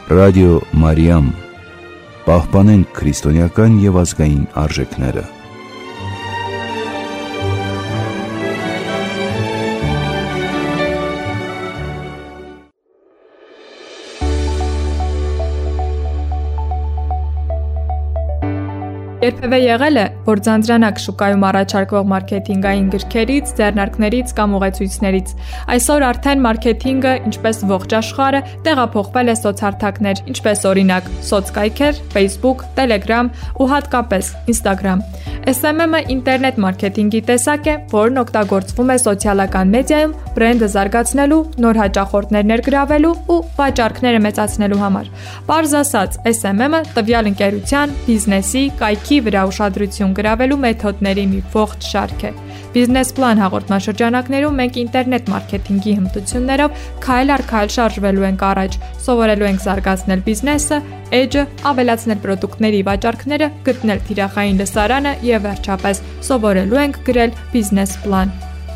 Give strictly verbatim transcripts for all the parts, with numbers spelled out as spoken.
Ռադիո Մարիամ, պահպանենք քրիստոնեական և ազգային արժեքները։ Երբևէ եղել է, որ ձանձրանաք շուկայում առաջարկվող մարքեթինգային գրքերից, ձեռնարկներից կամ ուղեցույցներից։ Այսօր արդեն մարքեթինգը, ինչպես ողջ աշխարհը, տեղափոխվել է սոցհարթակներ, ինչպես օրինակ սոցկայքեր, Facebook, Telegram ու հատկապես Instagram։ Էս էմ էմ-ը ինտերնետ մարքեթինգի տեսակ է, որն օգտագործվում է սոցիալական մեդիայում բրենդը զարգացնելու, նոր հաճախորդներ ներգրավելու ու վաճառքները մեծացնելու համար։ Պարզ ասած, էս էմ էմ-ը տվյալ ընկերության, բիզնեսի, կայքի վրա ուշադրություն գրավելու մեթոդների մի ողջ շարք է։ Բիզնես պլան հաղորդաշրջանակներում մենք ինտերնետ մարքեթինգի հմտություններով քայլ առ քայլ շարժվելու ենք առաջ, սովորելու ենք զարգացնել բիզնեսը, էջը, ավելացնել պրոդուկտների վաճառքները, գտնել թիրախային լսարանը եւ վերջապես սովորելու ենք գրել բիզնես պլան։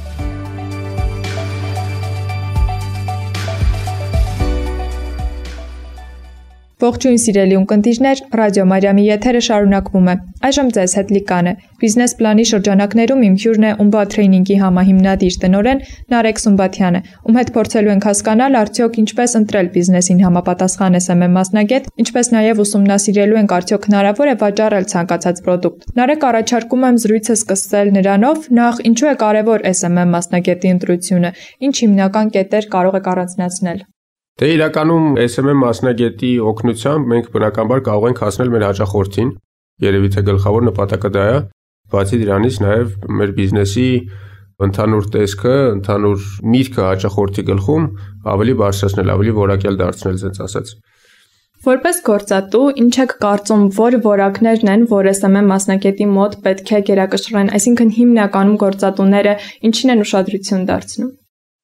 Ողջույն սիրելի ունկնդիրներ, Ռադիո Մարիամի եթերը շարունակվում է։ Այժմ ձեզ հետ Լիկան է։ Բիզնես պլանի շրջանակներում իմ հյուրն է Ումբա Թրեյնինգի համահիմնադիր տնօրեն Նարեկ Սումբաթյանը, ում հետ փորձելու ենք հասկանալ արդյոք ինչպես ընտրել բիզնեսին համապատասխան էս էմ էմ մասնագետ, ինչպես նաև ուսումնասիրելու ենք արդյոք հնարավոր է վաճառել ցանկացած պրոդուկտ։ Նարեկ, առաջարկում եմ զրույցը սկսել նրանով, նախ ինչու է կարևոր էս էմ էմ մասնագետի ընտրությունը, ինչ հիմնական կետեր կարող եք առանձնացնել։ Դե իրականում էս էմ էմ մասնագետի օգնությամբ մենք բնականաբար կարող ենք հասնել մեր հաճախորդին, երևի թե գլխավոր նպատակը դա է, բացի դրանից նաև մեր բիզնեսի ընդհանուր տեսքը, ընդհանուր միտքը հաճախորդի գլխում ավելի բարձրացնել, ավելի որակյալ դարձնել, ասած ասած։ Որպես գործատու, ինչ եք կարծում, որ որակներն են, որ էս էմ էմ մասնագետի մոտ պետք է գերակշռեն, այսինքն հիմնականում գործատուները ինչին են ուշադրություն դարձնում։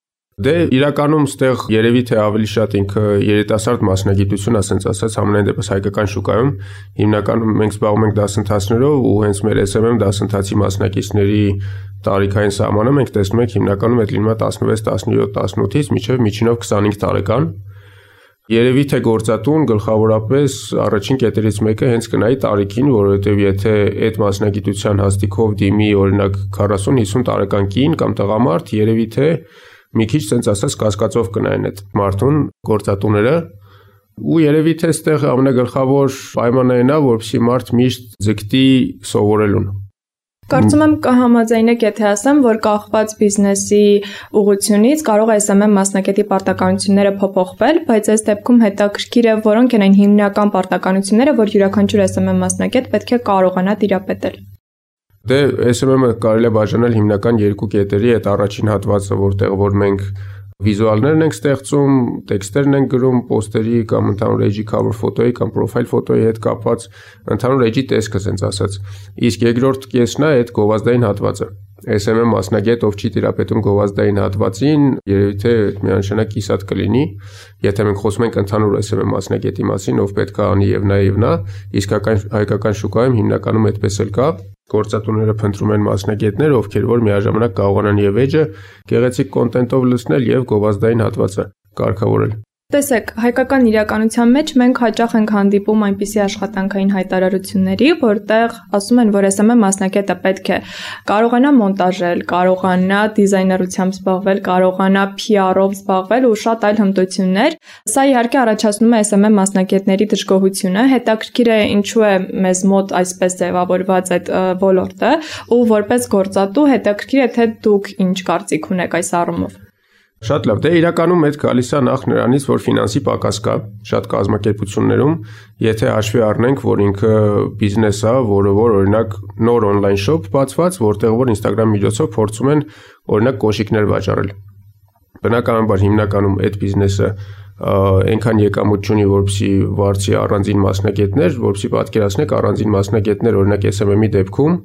Դե իրականում ստեղ երևի թե ավելի շատ ինքը երիտասարդ մասնագիտություն, ասենց ասած, համենայն դեպս հայկական շուկայում հիմնականում մենք զբաղվում ենք դասընթացներով ու հենց մեր էս էմ էմ դասընթացի մասնակիցների տարիքային սահմանը մենք տեսնում ենք հիմնականում այդ լինում է տասնվեց, տասնյոթ, տասնութից մինչև միջինով քսանհինգ տարեկան։ Երևի թե գործատուն գլխավորապես առաջին կետերից մեկը հենց կնայի տարիքին, որովհետև եթե այդ մասնագիտության հաստիքով դիմի օրինակ քառասուն հիսուն տարեկան կին կամ տղամարդ, երևի թե մի քիչ sense ասած կասկածով կնայեն այդ մարդուն գործատուները ու երևի թե այստեղ ամենագլխավոր պայմանը այն է, որպեսզի մարդ միշտ ձգտի սովորելուն։ Կարծում եմ կհամաձայնեք, եթե ասեմ, որ կախված բիզնեսի ուղղությունից կարող է էս էմ էմ մասնագետի պարտականությունները փոփոխվել, բայց այս դեպքում հետաքրքիր է, որոնք են այն հիմնական պարտականությունները, որ յուրաքանչյուր էս էմ էմ մասնագետ պետք է կարողանա տիրապետել։ Դե էս էմ էմ-ը կարելի է բաժանել հիմնական երկու կետերի, այդ առաջին հատվածը, որտեղ որ մենք վիզուալներն ենք ստեղծում, տեքստերն ենք գրում, պոստերի կամ ընդհանուր էջի cover ֆոտոյի կամ profile ֆոտոյի հետ կապված ընդհանուր էջի տեսքը, ասենց ասած։ Իսկ երկրորդ կեսն է այդ գովազդային հատվածը։ էս էմ էմ մասնագետ, ով չի տիրապետում գովազդային հատվածին, երևի թե միանշանակ կիսատ կլինի, եթե մենք խոսում ենք ընդհանուր էս էմ էմ մասնագետի մասին, ով պետք է անի եւ նա եւ նա, իսկական հայկական շուկայում հիմնականում այդպես էլ կա։ Գործատուները փնտրում են մասնագետներ, ովքեր որ միաժամանակ կարողանան եւ էջը գեղեցիկ կոնտենտով լցնել եւ գովազդային հատվածը կարգավորել։ Տեսեք, հայկական իրականության մեջ մենք հաճախ ենք հանդիպում այնպիսի աշխատանքային հայտարարությունների, որտեղ ասում են, որ էս էմ էմ մասնագետը պետք է կարողանա մոնտաժել, կարողանա դիզայներությամբ զբաղվել, կարողանա փի ար-ով զբաղվել ու շատ այլ հմտություններ։ Սա իհարկե առաջացնում է էս էմ էմ մասնագետների դժգոհությունը, հետաքրքիր է ինչու է մեզ մոտ այսպես ձևավորված այդ ոլորտը, ու որպես գործատու հետաքրքիր է թե դուք ինչ կարծիք ունեք այս առումով։ Շատ լավ, դե իրականում այդ գալիս է նախ նրանից, որ ֆինանսի պակաս կա շատ կազմակերպություններում, եթե հաշվի առնենք, որ ինքը բիզնես է, որը որ օրինակ նոր on-line shop բացված, որտեղ որ Instagram միջոցով փորձում են օրինակ կոշիկներ վաճառել։ Բնականաբար հիմնականում այդ բիզնեսը այնքան եկամուտ չունի, որպեսզի վարձի առանձին մասնագետներ, որպեսզի պատկերացնեք առանձին մասնագետներ օրինակ էս էմ էմ-ի դեպքում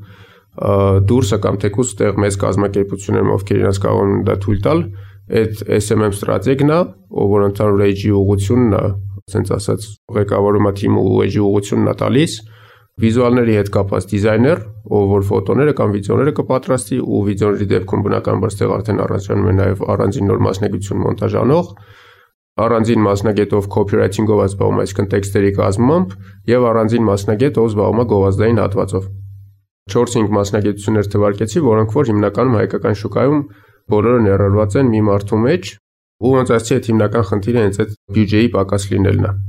դուրսը կամ թեկուզ տեղ մեծ կազմակերպություններում, ովքեր իրենց կարող են դա թույլ տալ, այդ էս էմ էմ ստրատեգն է, ով որ ընդհանուր էջի ուղղությունն է, ասենց ասած, ղեկավարում է թիմը ու էջի ուղղությունն է տալիս, վիզուալների հետ կապված դիզայներ, ով որ ֆոտոները կամ վիդեոները կպատրաստի ու վիդեոների դեպքում բնականաբար ստեղ արդեն առաջանում է նաև առանձին նոր մասնագիտություն մոնտաժանող, առանձին մասնագետ, ով copywriting-ով զբաղվում է, այսինքն տեքստերի կազմմամբ, եւ առանձին մասնագետ, ով զբաղվում է գովազդային հատվածով։ չորս-հինգ մասնագիտություններ թվարկեցի, որոնք որ հիմնականում հայկական շուկայում բոլորը ներառված են մի մարդու մեջ, ու ոնց ասեցի, այդ հիմնական խնդիրը հենց այդ բյուջեի պակաս լինելն է։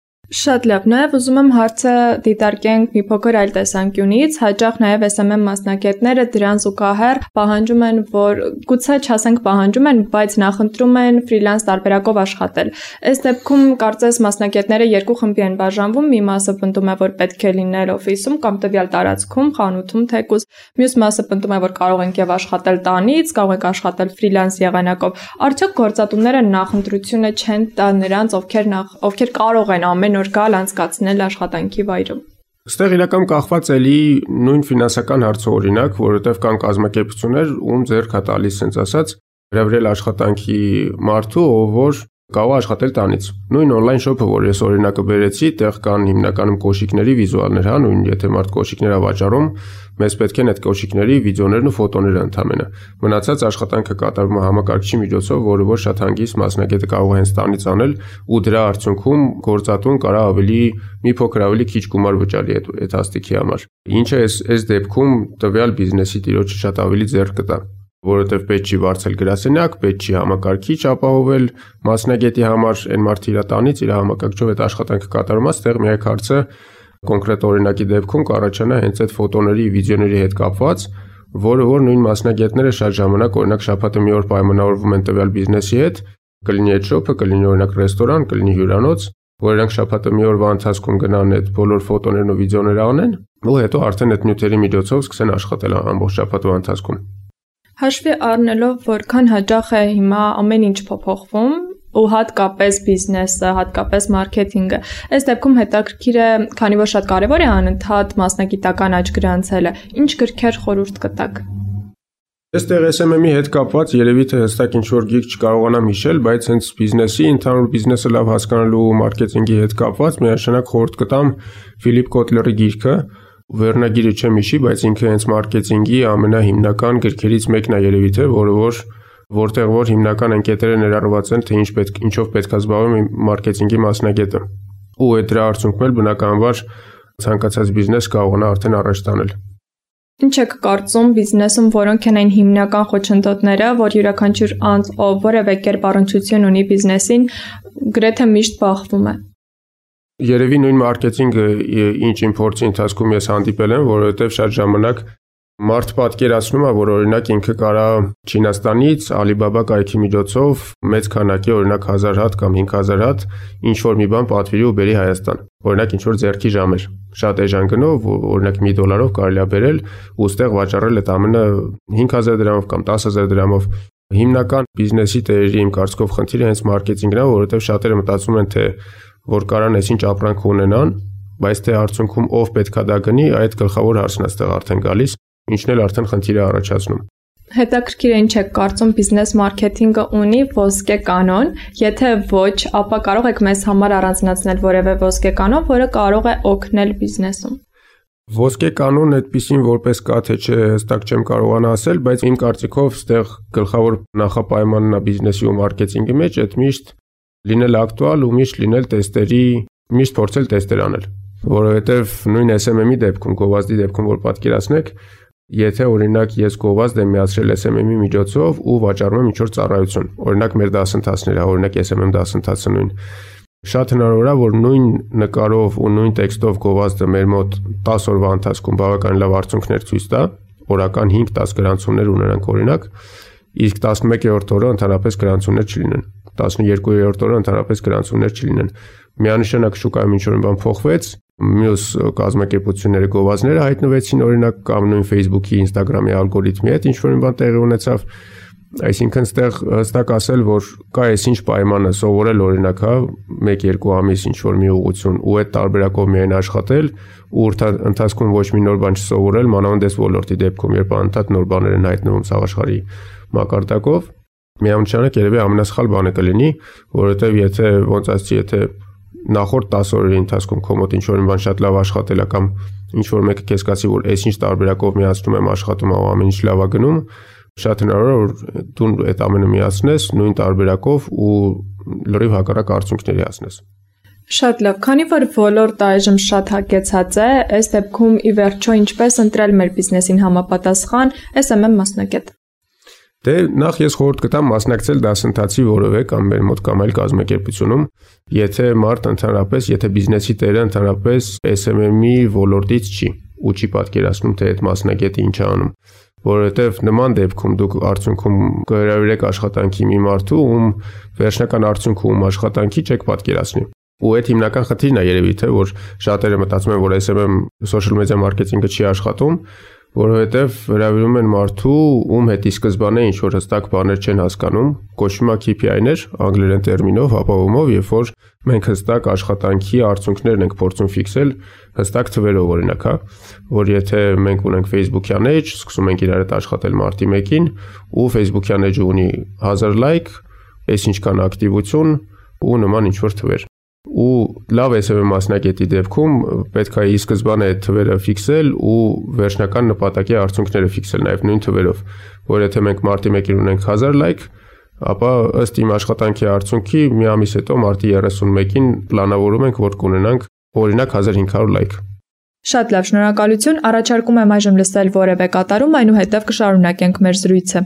Շատ լավ, նաև ուզում եմ հարցը դիտարկենք մի փոքր այլ տեսանկյունից, հաճախ նաև S M M մասնագետները դրան զուգահեռ պահանջում են, որ գուցե չասենք պահանջում են, բայց նախընտրում են ֆրիլանս տարբերակով աշխատել։ Այս դեպքում կարծես մասնագետները երկու խմբի են բաժանվում, մի մասը պնդում է, որ պետք է լինել օֆիսում կամ տվյալ տարածքում, խանութում թեկուզ, մյուս մասը պնդում է, որ կարող ենք եւ աշխատել տանից, կարող ենք աշխատել ֆրիլանս եղանակով։ Արդյոք գործատուները նախընտրությունը չեն տա նրանց, ովքեր նախ ովքեր կարող են ամեն գալ անցկացնել աշխատանքի վայրում։ Այստեղ իրական կախված էլի նույն ֆինանսական հարցը օրինակ, որովհետև կան կազմակերպություններ, ում ձեռք է տալիս, ասենց ասած, հրավիրել աշխատանքի մարդու, ով որ կարող է աշխատել տանից։ Նույն on-line shop-ը, որ ես օրինակը բերեցի, տեղ կան հիմնականում կոշիկների վիզուալներ, հա, նույն եթե մարդ կոշիկներ է վաճառում, մեզ պետք են այդ կոշիկների վիդեոներն ու ֆոտոները ընդամենը։ Մնացած աշխատանքը կատարվում է համակարգչի միջոցով, որը որ շատ հանգիստ մասնագետը կարող է հենց տանից անել, ու դրա արդյունքում գործատուն կարող ավելի մի փոքր ավելի քիչ գումար վճարի այդ այդ հաստիքի համար։ Ինչը այս այս դեպքում տվյալ բիզնեսի տիրոջը շատ ավելի ձեռք կտա, որովհետև պետք չի վարձել գրասենյակ, պետք չի համակարգիչ ապահովել մասնագետի համար, այն մարդը իր տանից իր համակարգչով այդ աշխատանքը կատարում է, ստեղ միակ հարցը կոնկրետ օրինակի դեպքում կառաջանա հենց այդ ֆոտոների, վիդեոների հետ կապված, որը որ նույն մասնագետները շատ ժամանակ օրինակ շաբաթը մի օր պայմանավորվում են տվյալ բիզնեսի հետ, կլինի այդ շոփը, կլինի օրինակ ռեստորան, կլինի հյուրանոց, որ իրանք շաբաթը մի օրվա ընթացքում գնան այդ բոլոր ֆոտոներն ու վիդեոները անեն, ու հետո արդեն այդ նյութերի միջոցով սկսեն աշխատել ամբողջ շաբաթվա ընթացքում։ Հաշվի առնելով, որքան հաճախ է հիմա ամեն ինչ փոփոխվում, ու հատկապես բիզնեսը, հատկապես մարքեթինգը, այս դեպքում հետաքրքիր է, քանի որ շատ կարևոր է անընդհատ մասնագիտական աճ գրանցելը, ինչ գրքեր խորհուրդ կտաք։ Այստեղ S M M-ի հետ կապված երևի թե հստակ ինչ-որ գիրք չկարողանամ հիշել, բայց հենց բիզնեսի, ընդհանուր բիզնեսը լավ հասկանալու մարքեթինգի հետ կապված միանշանակ խորհուրդ կտամ Ֆիլիպ Կոտլերի գիրքը, վերնագիրը չեմ հիշի, բայց ինքը հենց մարքեթինգի ամենահիմնական գրքերից մեկն է երևի թե, որը որ որտեղ որ հիմնական ընկետերը ներառված են, թե ինչ պետք, ինչով պետք է զբաղվի մարքեթինգի մասնագետը։ Ու այդ դրա արդյունքում էլ բնականաբար ցանկացած բիզնես կարողանա արդեն առաջ տանել։ Ինչ եք կարծում բիզնեսում, որոնք են այն հիմնական խոչընդոտները, որ յուրաքանչյուր անձ, ով որևէ կերպ առնչություն ունի բիզնեսին, գրեթե միշտ բախվում է։ Երևի նույն մարքեթինգը ինչ իմ փորձի ընթացքում ես հանդիպել եմ, որովհետև շատ ժամանակ մարդ պատկերացնում է, որ օրինակ ինքը կարա Չինաստանից Alibaba կայքի միջոցով մեծ քանակի օրինակ հազար հատ կամ հինգ հազար հատ ինչ որ մի բան պատվիրի ու բերի Հայաստան։ Օրինակ ինչ որ ձեռքի ժամեր, շատ էժան գնով, օրինակ մի դոլարով կարելի է բերել ու ստեղ վաճառել այդ ամենը հինգ հազար դրամով կամ տասը հազար դրամով։ Հիմնական բիզնեսի տերերի իմ կարծիքով խնդիրը հենց մարքեթինգն է, որովհետև շատերը մտածում են, թե որ կարան այսինչ ապրանք ունենան, բայց թե արդյունքում ով պետքա դա գնի, այդ գլխավոր հարցն է ստեղ արդեն գալիս, ինչն էլ արդեն խնդիր է առաջացնում։ Հետաքրքիր է ինչ եք կարծում բիզնես մարքեթինգը ունի ոսկե կանոն, եթե ոչ, ապա կարող եք մեզ համար առանձնացնել որևէ ոսկե կանոն, որը կարող է օգնել բիզնեսում։ Ոսկե կանոն այդպեսին որպես կա թե չէ հստակ չեմ կարողանա ասել, բայց իմ կարծիքով ստեղ գլխավոր նախապայմանն է բիզնեսի ու մարքեթինգի մեջ այդ միշտ լինել ակտուալ ու միշտ լինել տեստերի, միշտ փորձել տեստեր անել, որովհետև նույն S M M-ի դեպքում, գովազդի դեպքում որ պատկերացնեք, եթե օրինակ ես գովազդ եմ միացրել S M M-ի միջոցով ու վաճառում եմ ինչ-որ ծառայություն, օրինակ մեր դասընթացները, օրինակ S M M դասընթացը նույն, շատ հնարավոր է, որ նույն նկարով ու նույն տեքստով գովազդը մեր մոտ տասը օրվա ընթացքում բավական լավ արդյունքներ ցույց տա, օրական հինգ դաս գրանցումներ ունենանք օրինակ, իսկ տասնմեկերորդ օրը ընդհանրապես գրանցումներ չլինեն, տասնյոթերորդ օրը ընդհանրապես գրանցումներ չլինեն։ Միանշանակ շուկայում ինչ-որ բան փոխվեց, մյուս կազմակերպությունները գովազդները հայտնվեցին օրինակ կամ նույն Facebook-ի, Instagram-ի ալգորիթմի հետ ինչ-որ բան տեղի ունեցավ, այսինքն ստեղ հստակ ասել, որ կա այսինչ պայմանը սովորել օրինակ, հա, մեկ-երկու ամիս ինչ-որ մի ուղղություն ու այդ տարբերակով միայն աշխատել ու ընթացքում ոչ մի նոր բան չսովորել, մանավանդ այս ոլորտի դեպքում, երբ անընդհատ նոր բաներ են հայտնվում սաղաշխարհի մակարդակով, միանշանակ երևի ամենասխալ բանը կլինի, որովհետև եթե ոնց ասեցի, եթե նախորդ տասը օրերի ընթացքում քո մոտ ինչ-որ մի բան շատ լավ աշխատել է կամ ինչ-որ մեկը քեզ կասի, որ այսինչ տարբերակով միացնում եմ աշխատում, ամեն ինչ լավ է գնում, շատ հնարավոր է որ դու այդ ամենը միացնես նույն տարբերակով ու լրիվ հակառակ արդյունքների հասնես։ Շատ լավ, քանի որ ոլորտը այժմ շատ հագեցած է, այս դեպքում ի վերջո ինչպես ընտրել մեր բիզնեսին համապատասխան էս էմ էմ մասնագետ։ Դե նախ ես խորհուրդ կտամ մասնակցել դասընթացի որևէ կամ մեր մոտ կամ այլ կազմակերպությունում, եթե մարդ ընդհանրապես, եթե բիզնեսի տերը ընդհանրապես էս էմ էմ-ի ոլորտից չի ու չի պատկերացնում, թե այդ մասնագետը ինչ է անում, որովհետև նման դեպքում դուք արդյունքում կհրավիրեք աշխատանքի մի մարդու, ում վերջնական արդյունքը ում աշխատանքի չեք պատկերացնի։ Ու այդ հիմնական խնդիրն է երևի թե որ շատերը մտածում են որ էս էմ էմ social media marketing-ը չի աշխատում, որովհետև հրավիրում են մարդու, ում հետ ի սկզբանե ինչ որ հստակ բաներ չեն հասկանում, կոչվում է քեյ պի այ-ներ, անգլերեն տերմինով, ապավումով, երբ որ մենք հստակ աշխատանքի արդյունքներն ենք փորձում ֆիքսել, հստակ թվերով օրինակ, հա, որ եթե մենք ունենք Facebook-յան էջ, սկսում ենք իրար հետ աշխատել մարտի մեկին, ու Facebook-յան էջը ունի հազար լայք, այս ինչքան ակտիվություն ու նման ինչ որ թվեր։ Ու լավ էս էմ մասնագետի դեպքում պետք է ի սկզբանե այդ թվերը ֆիքսել ու վերջնական նպատակի արդյունքները ֆիքսել նաև նույն թվերով, որ եթե մենք մարտի մեկին ունենք հազար լայք, ապա ըստ իմ աշխատանքի արդյունքի մի ամիս հետո մարտի երեսունմեկին պլանավորում ենք, որ կունենանք օրինակ հազար հինգ հարյուր լայք։ Շատ լավ, շնորհակալություն, առաջարկում եմ այժմ լսել որևէ կատարում, այնուհետև կշարունակենք մեր զրույցը։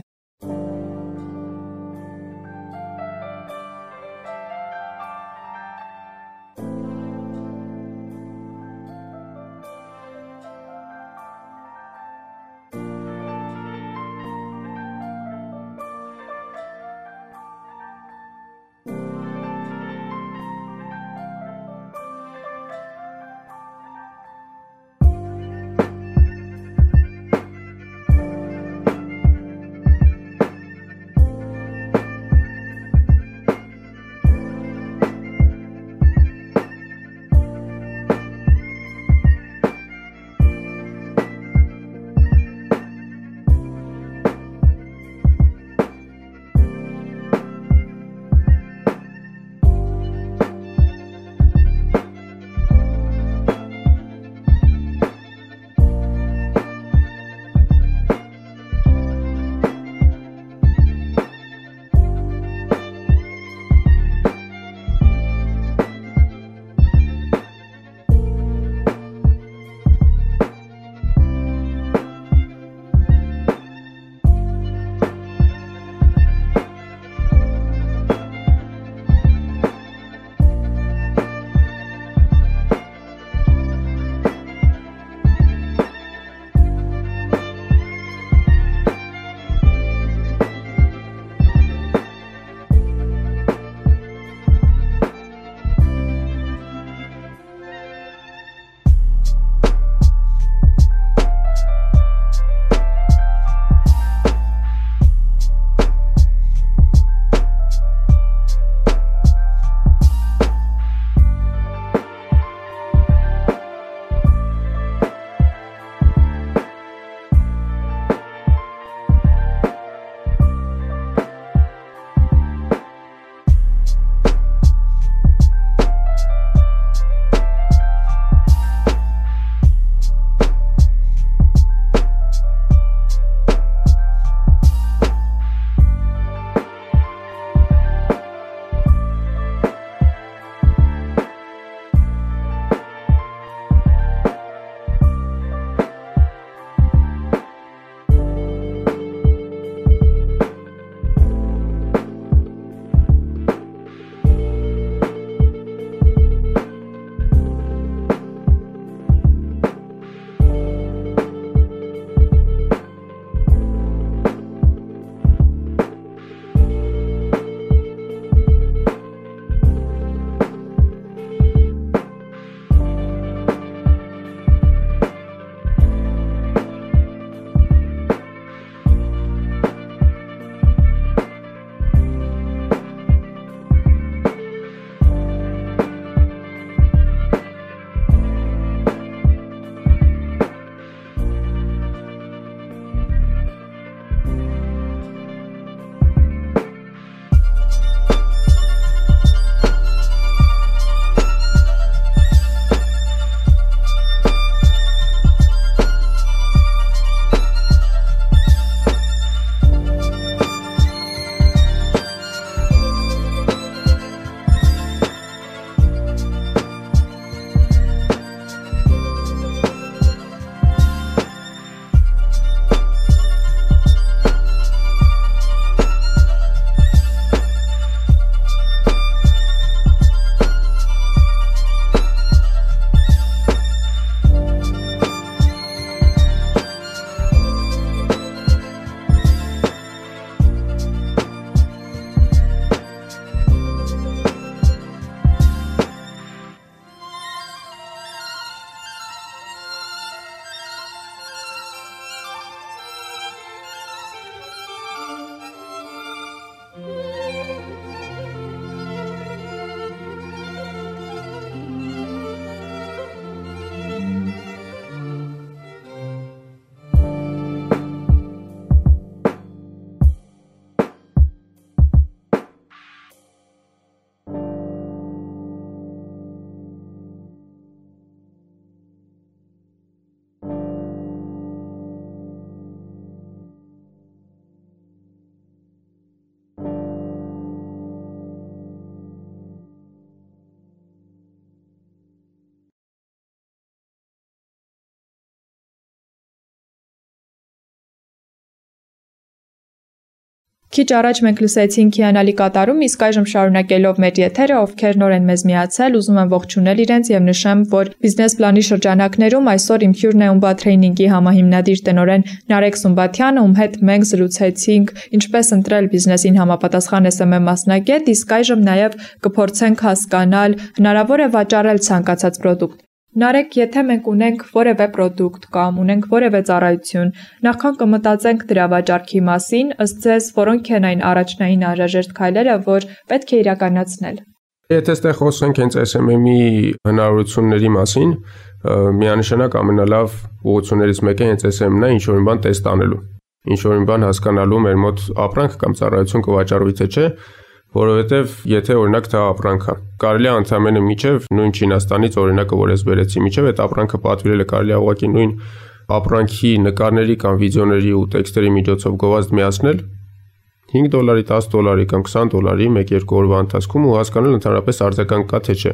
Քիչ առաջ մենք լսեցինք հիանալի կատարում, իսկ այժմ շարունակելով մեր եթերը, ովքեր նոր են մեզ միացել, ուզում եմ ողջունել իրենց եւ նշեմ, որ բիզնես պլանի շրջանակներում այսօր իմ հյուրն է Umba Training-ի համահիմնադիր տնօրեն Նարեկ Սումբաթյանը, ում հետ մենք զրուցեցինք ինչպես ընտրել բիզնեսին համապատասխան էս էմ էմ մասնագետ, իսկ այժմ նաեւ կփորձենք հասկանալ հնարավոր է վաճառել ցանկացած պրոդուկտ։ Նարեկ, եթե մենք ունենք որևէ պրոդուկտ կամ ունենք որևէ ծառայություն, նախքան կմտածենք դրա վաճառքի մասին, ըստ ձեզ որոնք են այն առաջնային անհրաժեշտ քայլերը, որ պետք է իրականացնել։ Եթե այստեղ խոսենք հենց էս էմ էմ-ի հնարավորությունների մասին, միանշանակ ամենալավ ուղղություններից մեկը հենց էս էմ էմն է ինչ-որ մի բան տեստ անելու, ինչ-որ մի բան հասկանալու մեր մոտ ապրանք կամ ծառայություն կվաճառվի թե չէ, որովհետև եթե օրինակ դա ապրանք է, կարելի է ընդհանրապես միջև նույն Չինաստանից օրինակը, որ ես բերեցի, միջև այդ ապրանքը պատվիրելը կարելի է ուղղակի նույն ապրանքի նկարների կամ վիդեոների ու տեքստերի միջոցով գովազդ միացնել հինգ դոլարի, տասը դոլարի կամ քսան դոլարի մեկ-երկու օրվա ընթացքում ու հասկանալ ընդհանրապես արձագանք կա թե չէ։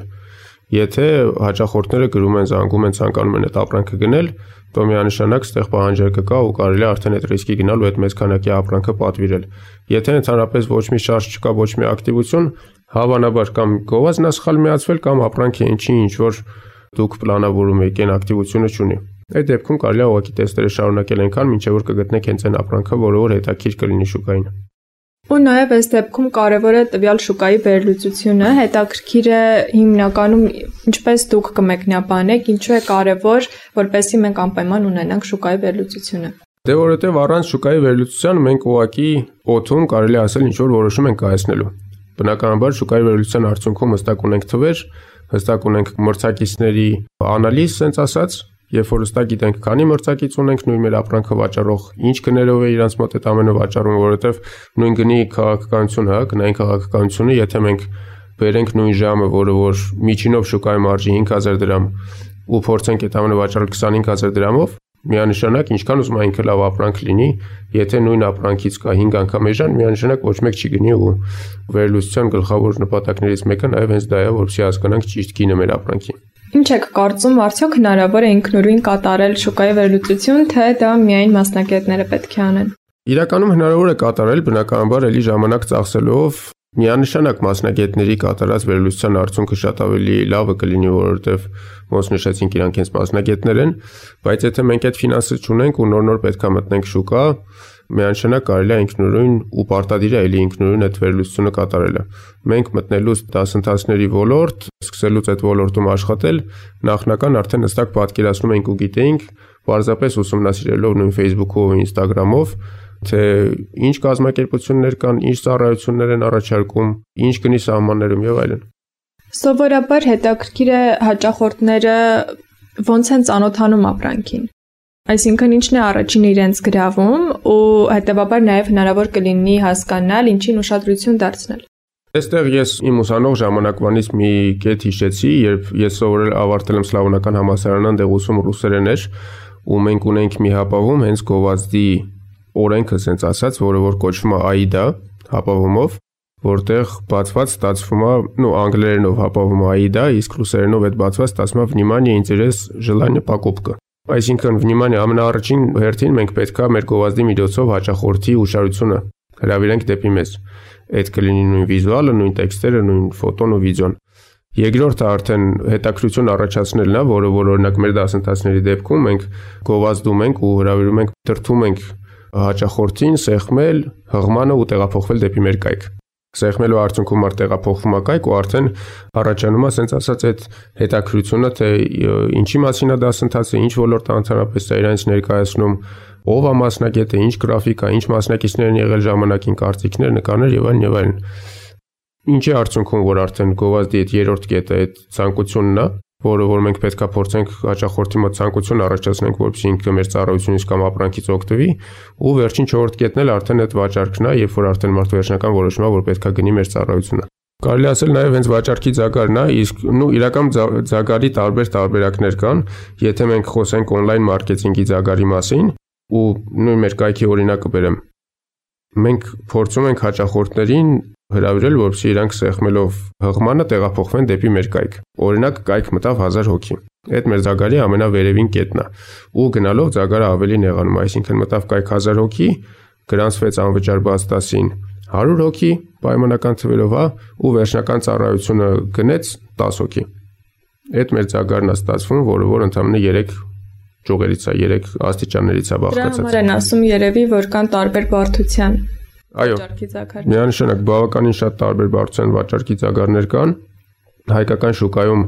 Եթե հաճախորդները գրում են, զանգում են, ցանկանում են այդ ապրանքը գնել, то միանշանակ ստեղ պահանջարկը կա ու կարելի է արդեն այդ ռիսկի գնալ ու այդ մեծ քանակի ապրանքը պատվիրել։ Եթե ընդհանրապես ոչ մի շարժ չկա, ոչ մի ակտիվություն, հավանաբար կամ գովազդն է սխալ միացվել կամ ապրանքը ինչի ինչ որ դուք պլանավորում եք այն ակտիվությունը չունի։ Այդ դեպքում կարելի է ուղղակի տեստերը շարունակել այնքան, մինչև որ կգտնեք հենց այն ապրանքը, որը որ հետաքրքիր կլինի շուկային։ Ու նաև այս դեպքում կարևոր է տվյալ շուկայի վերլուծությունը, հետաքրքիր է հիմնականում ինչպես դուք կմեկնաբանեք, ինչու է կարևոր, որպեսզի մենք անպայման ունենանք շուկայի վերլուծությունը։ Դե որովհետև առանց շուկայի վերլուծության մենք ուղղակի օդում կարելի ասել ինչ որ որոշում ենք կայացնելու։ Բնականաբար շուկայի վերլուծության արդյունքում հստակ ունենք թվեր, հստակ ունենք մրցակիցների անալիզ, ասենց ասած, երբ որ հստակ գիտենք քանի մրցակից ունենք, նույն մեր ապրանքը վաճառող ինչ գներով է իրանց մոտ այդ ամենը վաճառում, որովհետև նույն գնի քաղաքականություն, հա, գնային քաղաքականությունը, եթե մենք բերենք նույն ժամը, որը որ միջինով շուկայի մարժի հինգ հազար դրամ ու փորձենք այդ ամենը վաճառել քսանհինգ հազար դրամով, միանշանակ ինչքան ուզում այն լավ ապրանք լինի, եթե նույն ապրանքից կա հինգ անգամ էժան, միանշանակ ոչ մեկ չի գնի ու վերլուծության գլխավոր նպատակներից մեկը նաև հենց դա է, որպեսզի հասկանանք ճիշտ գինը մեր ապրանքի։ Ինչ եք կարծում, արդյոք հնարավոր է ինքնուրույն կատարել շուկայի վերլուծություն, թե դա միայն մասնագետները պետք է անեն։ Իրականում հնարավոր է կատարել, բնականաբար էլի ժամանակ ծախսելով, միանշանակ մասնագետների կատարած վերլուծության արդյունքը շատ ավելի լավը կլինի, որովհետև ոնց նշեցինք իրանք հենց մասնագետներ են, բայց եթե մենք այդ ֆինանսը չունենք ու նոր-նոր պետք է մտնենք շուկա, միանշանակ կարելի է ինքնուրույն ու պարտադիր է էլի ինքնուրույն այդ վերլուծությունը կատարելը։ Մենք մտնելուց դասընթացների ոլորտ, սկսելուց այդ ոլորտում աշխատել, նախնական արդեն հստակ պատկերացնում ենք ու գիտեինք, պարզապես ուսումնասիրելով նույն Facebook-ով ու Instagram-ով, թե ինչ կազմակերպություններ կան, ինչ ծառայություններ են առաջարկում, ինչ գնի սահմաններում եւ այլն։ Սովորաբար հետաքրքիր է հաճախորդները ոնց են ծանոթանում ապրանքին։ Այսինքն ինչն է առաջին իրենց գրավում ու հետեւաբար նաև հնարավոր կլինի հասկանալ ինչին ուշադրություն դարձնել։ Այստեղ ես իմ ուսանող ժամանակվանից մի կետ հիշեցի, երբ ես սովորել ավարտել եմ Սլավոնական համալսարանը, այնտեղ ուսում ռուսերեն էր, ու մենք ունենք մի հապավում հենց գովազդի օրենքը, ասենց ասած, որը որ կոչվում է AIDA հապավումով, որտեղ բացված ստացվում է, ну, անգլերենով հապավում է AIDA, իսկ ռուսերենով այդ բացված ստացվում է внимание, интерес, желание, покупка։ Այսինքն վնիմանիա ամենաառաջին հերթին մենք պետքա մեր գովազդի միջոցով հաճախորդի ուշադրությունը հրավիրենք դեպի մեզ։ Այդ կլինի նույն վիզուալը, նույն տեքստերը, նույն ֆոտոն ու վիդեոն։ Երկրորդը արդեն հետաքրություն առաջացնելն է, որը որ օրինակ մեր դասընթացների դեպքում մենք գովազդում ենք ու հրավիրում ենք, դրթում ենք հաճախորդին սեղմել հղմանը ու տեղափոխվել դեպի մեր կայք։ Սեղմելու արդյունքում մարդ տեղափոխվում է կայք ու արդեն առաջանում է ասենց ասած այդ հետաքրությունը, թե ինչի մասին է դասընթացը, ինչ ոլորտ է ընդհանրապես դա իրենց ներկայացնում, ով է մասնագետը, ինչ գրաֆիկ է, ինչ մասնակիցներ են եղել ժամանակին, կարծիքներ, նկարներ եւ այլն եւ այլն։ Ինչի արդյունքում որ արդեն գովազդի այդ երրորդ կետը այդ ցանկությունն է, որը որ մենք պետքա փորձենք հաճախորդի մոտ ցանկություն առաջացնենք, որպեսզի ինքը մեր ծառայությունից կամ ապրանքից օգտվի, ու վերջին չորրորդ կետն էլ արդեն այդ վաճառքն է, երբ որ արդեն մարդը վերջնական որոշում է, որ պետքա գնի մեր ծառայությունը։ Կարելի ասել նաև հենց վաճառքի ձագարն է, իսկ նու իրական ձագարի տարբեր տարբերակներ կան, եթե մենք խոսենք on-line մարքեթինգի ձագարի մասին, ու նույն մեր կայքի օրինակը բերեմ։ Մենք փորձում ենք հաճախորդներին հրավիրել, որպեսզի իրանք սեղմելով հղմանը տեղափոխվեն դեպի մեր կայք։ Օրինակ կայք մտավ հազար հոգի։ Այդ մեր ձագարի ամենավերևին կետն է։ Ու գնալով ձագարը ավելի նեղանում, այսինքն մտավ կայք հազար հոգի, գրանցվեց անվճար բաց դասին հարյուր հոգի պայմանական թվերով, հա, ու վերջնական ծառայությունը գնեց տասը հոգի։ Այդ մեր ծագարն է ստացվում, որը որ ընդամենը երեք ճյուղերից է, երեք աստիճաններից է բաղկացած։ Դրա համար են ասում երևի, որ կան տարբեր բարդության Այո, միանշանակ բավականին շատ տարբեր բարդության վաճառքի ծագարներ կան։ Հայկական շուկայում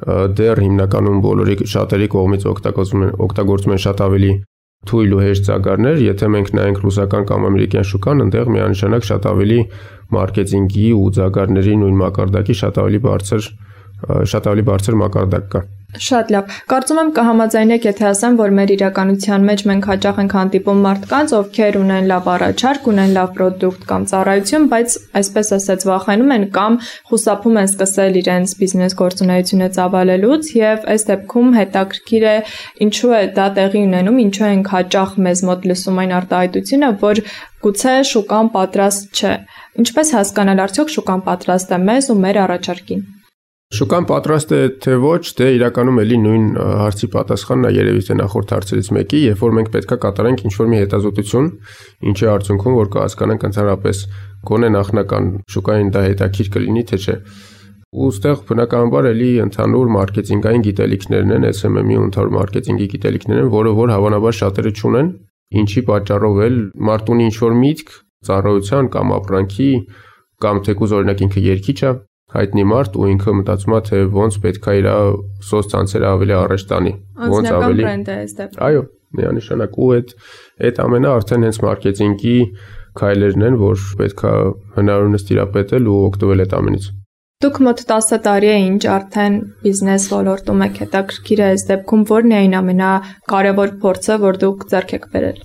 դեռ հիմնականում բոլորի շատերի կողմից օգտագործվում են օգտագործում են շատ ավելի թույլ ու հեշտ ծագարներ, եթե մենք նայենք ռուսական կամ ամերիկյան շուկան, այնտեղ միանշանակ շատ ավելի մարքեթինգի ու ծագարների նույն մակարդակի շատ ավելի բարձր շատ ավելի բարձր մակարդակ կա։ Շատ լավ։ Կարծում եմ կհամաձայնեք, եթե ասեմ, որ մեր իրականության մեջ մենք հաճախ ենք հանդիպում մարդկանց, ովքեր ունեն լավ առաջարկ, ունեն լավ պրոդուկտ կամ ծառայություն, բայց այսպես ասած վախենում են կամ խուսափում են սկսել իրենց բիզնես գործունեությունը ծավալելուց, եւ այս դեպքում հետաքրքիր է ինչու է դա տեղի ունենում, ինչու ենք հաճախ մեզ մոտ լսում այն արտահայտությունը, որ գուցե շուկան պատրաստ չէ։ Ինչպես հասկանալ արդյոք շուկան պատրաստ է մեզ ու մեր առաջարկին։ Շուկան պատրաստ է թե ոչ, դե իրականում էլի նույն հարցի պատասխանն է երևի թե նախորդ հարցերից մեկի, երբ որ մենք պետքա կատարենք ինչ-որ մի հետազոտություն, ինչի արդյունքում որ կհասկանանք ընդհանրապես գոնե նախնական շուկային դա հետաքրքիր կլինի թե չէ։ Ու ստեղ բնականաբար էլի ընդհանուր մարքեթինգային գիտելիքներն են, էս էմ էմ-ի ընդհանուր մարքեթինգի գիտելիքներն են, որը որ հավանաբար շատերը չունեն, ինչի պատճառով էլ մարդ ունի ինչ-որ միտք, ծառայության կամ ապրանքի կամ թեկուզ օրինակ ինքը երգիչ է, հայտնի մարդ ու ինքը մտածում է թե ոնց պետք է իր սոցցանցերը ավելի առաջ տանի, ոնց ավելի բրենդ է այս դեպքում։ Այո, միանշանակ ու այդ այդ ամենը արդեն հենց մարքեթինգի քայլերն են, որ պետք է հնարավորինս տիրապետել ու օգտվել այդ ամենից։ Դուք մոտ տասը տարի է ինչ արդեն բիզնես ոլորտում եք, հետաքրքիր է այս դեպքում որն է այն ամենակարևոր փորձը, որ դուք ձեռք եք բերել։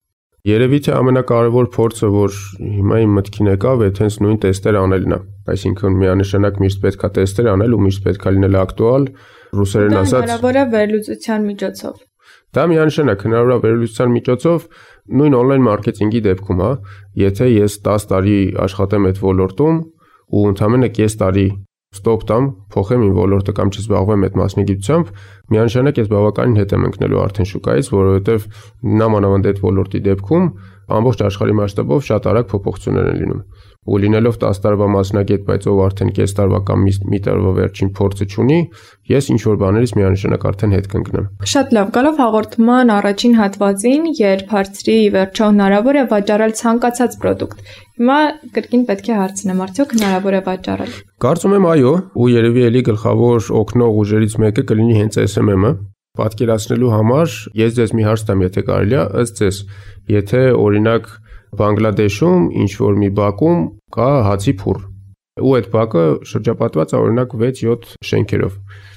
Երևի թե ամենակարևոր փորձը, որ հիմա իմ մտքին եկավ, այդ հենց նույն տեստեր անելն է։ Այսինքն միանշանակ միշտ պետք է տեստեր անել ու միշտ պետք է լինել ակտուալ, ռուսերեն ասած։ Դա հնարավոր է վերլուծության միջոցով։ Դա միանշանակ հնարավոր է վերլուծության միջոցով նույն on-line մարքեթինգի դեպքում, հա, եթե ես տասը տարի աշխատեմ այդ ոլորտում ու ընդամենը կես տարի ստոպ տամ, փոխեմ իմ ոլորտը կամ չզբաղվեմ այդ մասնագիտությամբ, միանշանակ ես բավականին հետ եմ ընկնելու արդեն շուկայից, որովհետև նամանավանդ այդ ոլորտի դեպքում ամբողջ աշխարհի մասշտաբով շատ արագ փոփոխություններ են լինում։ Ու լինելով տասը տարվա մասնագետ, բայց ով արդեն կես տարվա կամ մի տարվա վերջին փորձը չունի, ես ինչ որ բաներից միանշանակ արդեն հետ կընկնեմ։ Շատ լավ, գալով հաղորդման առաջին հատվածին, երբ հարցրի վերջո հնարավոր է վաճառել ցանկացած պրոդուկտ։ Հիմա կրկին պետք է հարցնեմ, արդյոք հնարավոր է վաճառել։ Կարծում եմ այո, ու երևի էլի գլխավոր օգնող ուժերից մեկը կլինի հենց էս էմ էմ-ը։ Պատկերացնելու համար ես ձեզ մի հարց տամ, եթե կարելի է, ըստ ձեզ, եթե օրինակ Բանգլադեշում ինչ որ մի բակում կա հացի փուռ, ու այդ բակը շրջապատված է օրինակ վեց-յոթ շենքերով,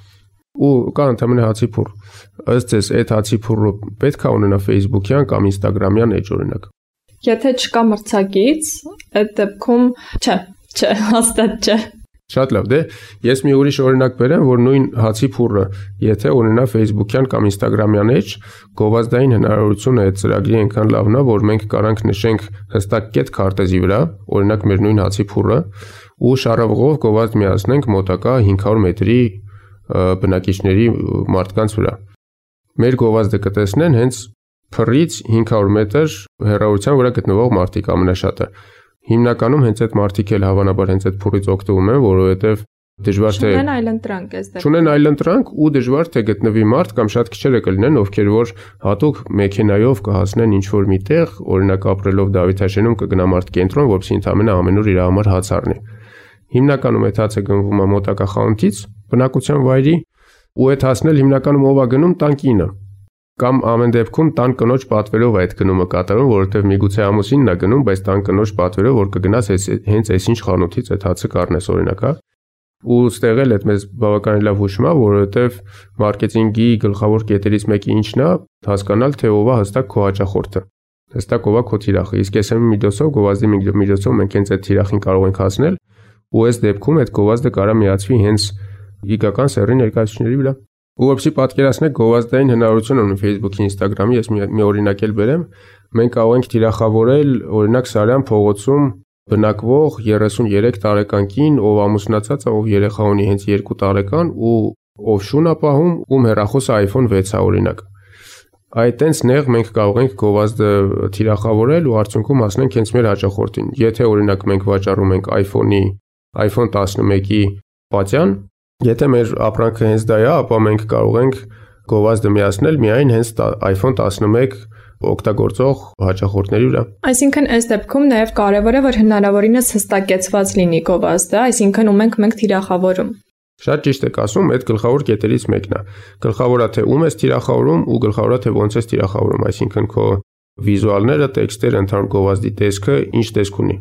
ու կա ընդամենը հացի փուռ, ըստ ձեզ այդ հացի փուռը պետք է ունենա Facebook-յան կամ Instagram-յան էջ օրինակ։ Եթե չկա մրցակից, այդ դեպքում չէ, չէ, հաստատ չէ։ Շատ լավ, դե ես մի ուրիշ օրինակ բերեմ, որ նույն հացի փուռը, եթե ունենա Facebook-յան կամ Instagram-յան էջ, գովազդային հնարավորությունը այդ ծրագրի այնքան լավն է, որ մենք կարանք նշենք հստակ կետ քարտեզի վրա, օրինակ մեր նույն հացի փուռը, ու շարավղով գովազդ միացնենք մոտակա հինգ հարյուր մետրի բնակիչների մարդկանց վրա։ Մեր գովազդը կտեսնեն հենց փռից հինգ հարյուր մետր հեռավորության վրա գտնվող մարդիկ ամենաշատը։ Հիմնականում հենց այդ մարդիկ էլ հավանաբար հենց այդ փուռից օգտվում են, որովհետև դժվար թե Չունեն այլընտրանք այս դեպքում։ Չունեն այլընտրանք ու դժվար թե գտնվի մարդ կամ շատ քիչերը կլինեն, ովքեր որ հատուկ մեքենայով կհասնեն ինչ որ մի տեղ, օրինակ ապրելով Դավիթաշենում կգնա մարդ կենտրոն, որպեսզի ընդամենը ամենուր իր համար հաց առնի։ Հիմնականում այդ հացը գնվում է մոտակա խանութից, բնակության վայրի, ու այդ հացն էլ հիմնականում ով է գնում, տան կինը։ Կամ ամեն դեպքում տան կնոջ պատվերով այդ գնումը կատարում, որովհետև միգուցե ամուսինն է գնում, բայց տան կնոջ պատվերով, որ կգնաս հենց այսինչ խանութից այդ հացը կառնես օրինակ, հա։ Ու ստեղ էլ այդ մեզ բավականին լավ հուշում է, որովհետև մարքեթինգի գլխավոր կետերից մեկը ինչն է, հասկանալ թե ով է հստակ քո հաճախորդը, հստակ ով է քո թիրախը։ Իսկ էս էմ միջոցով, գովազդի միջոցով մենք հենց այդ թիրախին կարող ենք հասնել, ու այս դեպքում այդ գովազդը կարա միացվի հենց իգական սեռի ներկայացուցիչների վրա։ Ու որպեսզի պատկերացնեք գովազդային հնարավորություն ունի Facebook-ի, Instagram-ի, ես մի, մի օրինակ էլ բերեմ, մենք կարող ենք թիրախավորել օրինակ Սարյան փողոցում բնակվող երեսունյերեք տարեկան կին, ով ամուսնացած է, ով երեխա ունի հենց երկու տարեկան ու ով շուն է պահում, ում հեռախոսը iPhone վեց է օրինակ։ Այդ տենց նեղ մենք կարող ենք գովազդը թիրախավորել ու արդյունքում հասնենք հենց մեր հաճախորդին։ Եթե օրինակ մենք վաճառում ենք iPhone-ի, iPhone տասնմեկի պատյան, եթե մեր ապրանքը հենց դա է, ապա մենք կարող ենք գովազդը միացնել միայն հենց iPhone տասնմեկ օգտագործող հաճախորդների վրա։ Այսինքն այս դեպքում նաև կարևոր է, որ հնարավորինս հստակեցված լինի գովազդը, այսինքն ում ենք մենք թիրախավորում։ Շատ ճիշտ եք ասում, այդ գլխավոր կետերից մեկն է։ Գլխավորը թե ում ես թիրախավորում ու գլխավորը թե ոնց ես թիրախավորում, այսինքն քո վիզուալները, տեքստերը, ընդհանուր գովազդի տեսքը ինչ տեսք ունի։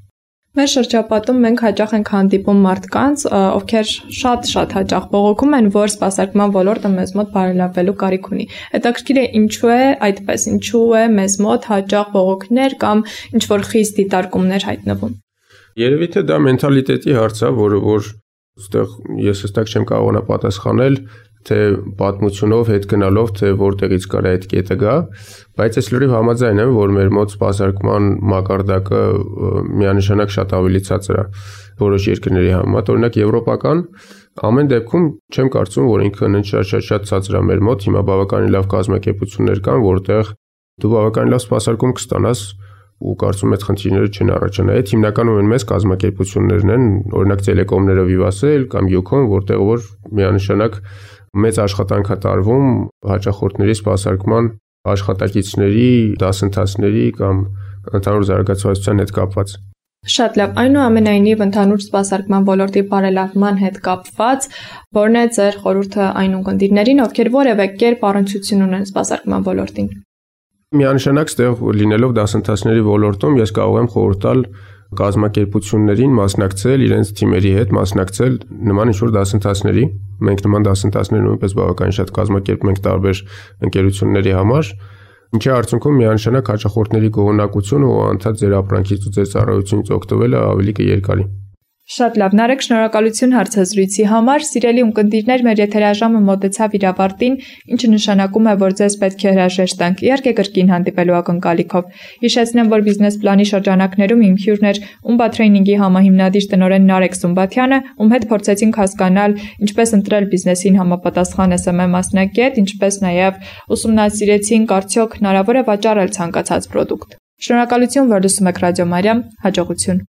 Մեր շրջապատում մենք հաճախ ենք հանդիպում մարդկանց, ովքեր շատ-շատ հաճախ բողոքում են, որ սպասարկման ոլորտը մեզ մոտ բարելավելու կարիք ունի։ Հետաքրքիր է ինչու է այդպես, ինչու է մեզ մոտ հաճախ բողոքներ կամ ինչ-որ խիստ դիտարկումներ հայտնվում։ Երևի թե դա մենթալիտետի հարց է, որը որ այստեղ ես հստակ չեմ կարողանա պատասխանել, թե պատմությունով հետ գնալով, թե որտեղից կար այդ կետը գա, բայց ես լրիվ համաձայն եմ, որ մեր մոտ սպասարկման մակարդակը միանշանակ շատ ավելի ցածր է որոշ երկրների համեմատ, օրինակ եվրոպական, ամեն դեպքում չեմ կարծում, որ ինքն շատ-շատ ցածր է մեր մոտ, հիմա բավականին լավ կազմակերպություններ կան, որտեղ դու բավականին լավ սպասարկում կստանաս ու կարծում եմ այդ խնդիրները չեն առաջանա։ Այդ հիմնականում են մեծ կազմակերպություններն են, օրինակ Տելեկոմները Vivatel կամ Ucom, որտեղ որ միանշանակ մեծ աշխատանք է տարվում հաճախորդների սպասարկման աշխատակիցների, դասընթացների կամ ընդհանուր զարգացվածության հետ կապված։ Շատ լավ, այնուամենայնիվ ընդհանուր սպասարկման ոլորտի բարելավման հետ կապված, որն է ձեր խորհուրդը այն ունկնդիրներին, ովքեր որևէ կերպ առնչություն ունեն սպասարկման ոլորտին։ Միանշանակ ստեղ լինելով դասընթացների ոլորտում ես կարող եմ խորհուրդ տալ կազմակերպություններին մասնակցել, իրենց թիմերի հետ մասնակցել նման ինչ-որ դասընթացների։ Մենք նման դասընթացներ նույնպես բավականին շատ կազմակերպում ենք տարբեր ընկերությունների համար, ինչի արդյունքում միանշանակ հաճախորդների գոհունակությունը ու անդադ ձեր ապրանքից ու ձեր ծառայությունից օգտվելը ավելի կերկարի։ Շատ լավ, Նարեկ, շնորհակալություն հարցազրույցի համար։ Սիրելի ունկնդիրներ, մեր եթերաժամը մոտեցավ իր ավարտին, ինչը նշանակում է, որ ձեզ պետք է հրաժեշտ տանք։ Իհարկե կրկին հանդիպելու ակնկալիքով։ Հիշեցնեմ, որ բիզնես պլանի շրջանակներում իմ հյուրն էր Umba Training-ի համահիմնադիր տնօրեն Նարեկ Սումբաթյանը, ում հետ փորձեցինք հասկանալ ինչպես ընտրել բիզնեսին համապատասխան S M M մասնագետ, ինչպես նաև ուսումնասիրեցինք արդյոք հնարավոր է վաճառել ցանկացած պրոդուկտ։ Շնորհակալություն, որ լսում եք Ռադիո Մարիամ, հաջողություն։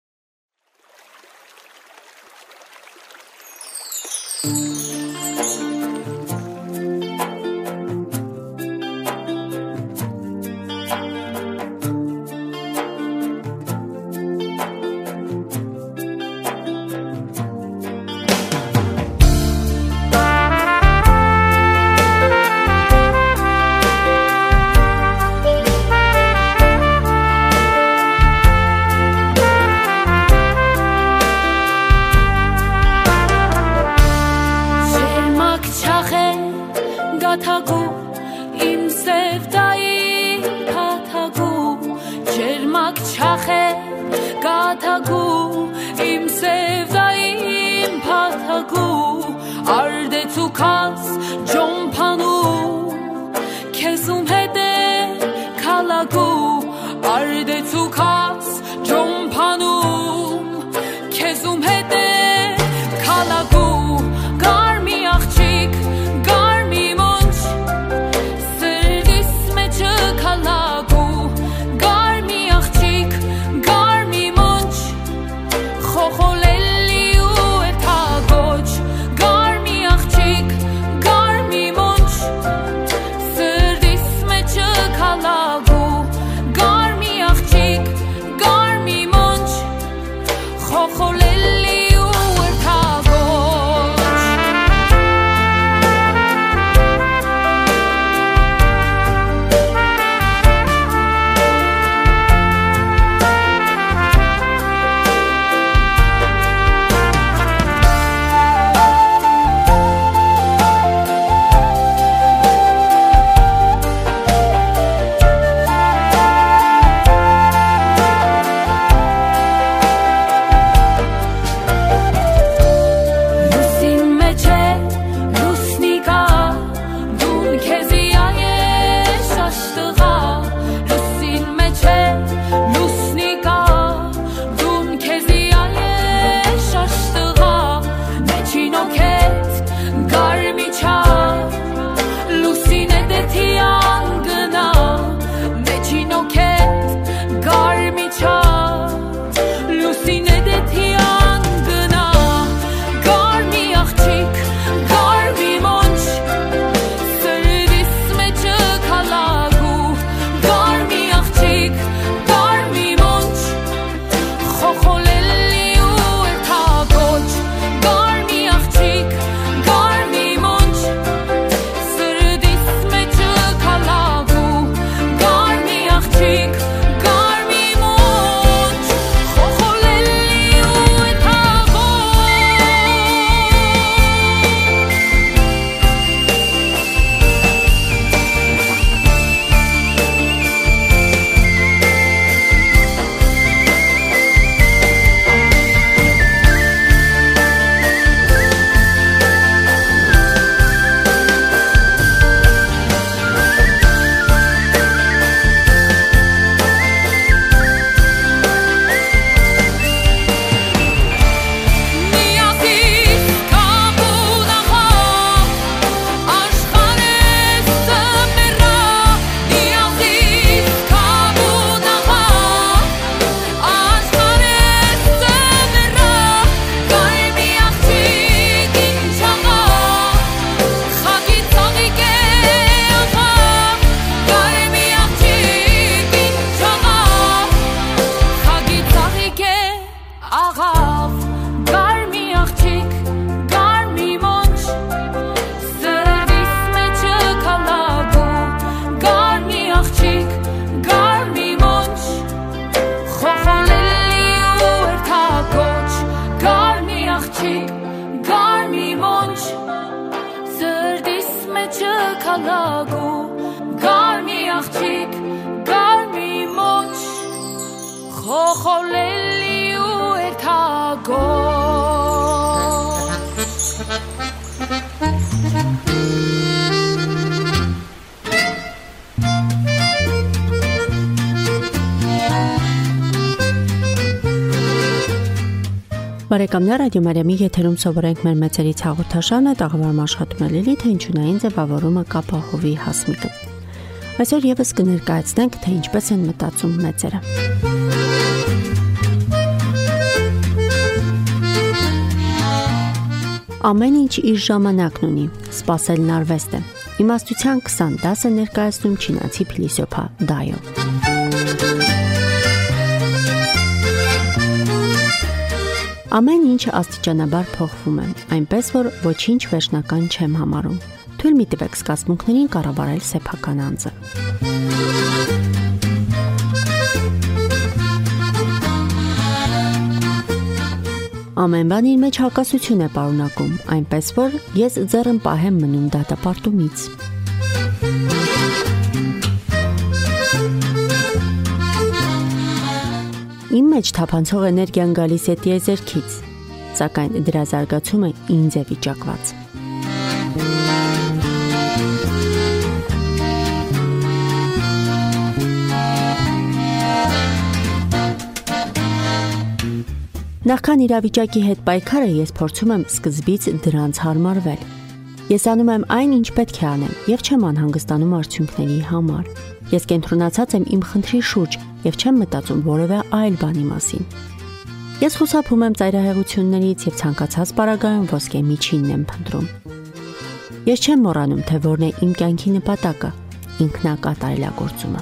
חולל הוא את הגול. Բարեկամներ, Ռադիո Մարիամի եթերում սովորենք մեր մեծերից հաղորդաշարն է, տաղավարում աշխատում է Լիլիթ, հնչյունային ձևավորումը Կապահովի Հասմիկը։ Այսօր եւս կներկայացնենք, թե ինչպես են մտածում մեծերը։ Ամեն ինչ իր ժամանակն ունի, սպասելն արվեստ է։ Իմաստության քսան դաս է ներկայացնում չինացի փիլիսոփա Դայո։ Ամեն ինչ աստիճանաբար փոխվում է, այնպես որ ոչինչ վերջնական չեմ համարում։ Թույլ մի տվեք զգացմունքներին կառավարել սեփական անձը։ Ամեն բան իր մեջ հակասություն է պարունակում, այնպես որ ես ձեռն պահեմ մնում դատապարտումից։ Իմ մեջ թափանցող էներգիան գալիս է տիեզերքից, սակայն դրա զարգացումը ինձ է վիճակված։ Նախքան իրավիճակի հետ պայքարը ես փորձում եմ սկզբից դրանց հարմարվել։ Ես անում եմ այն, ինչ պետք է անեմ, եւ չեմ անհանգստանում արդյունքների համար։ Ես կենտրոնացած եմ իմ խնդրի շուրջ եւ չեմ մտածում որևէ այլ բանի մասին։ Ես խուսափում եմ ծայրահեղություններից եւ ցանկացած պարագայում ոսկե միջինն եմ փնտրում։ Ես չեմ մոռանում, թե որն է իմ կյանքի նպատակը՝ ինքնակատարելագործումը։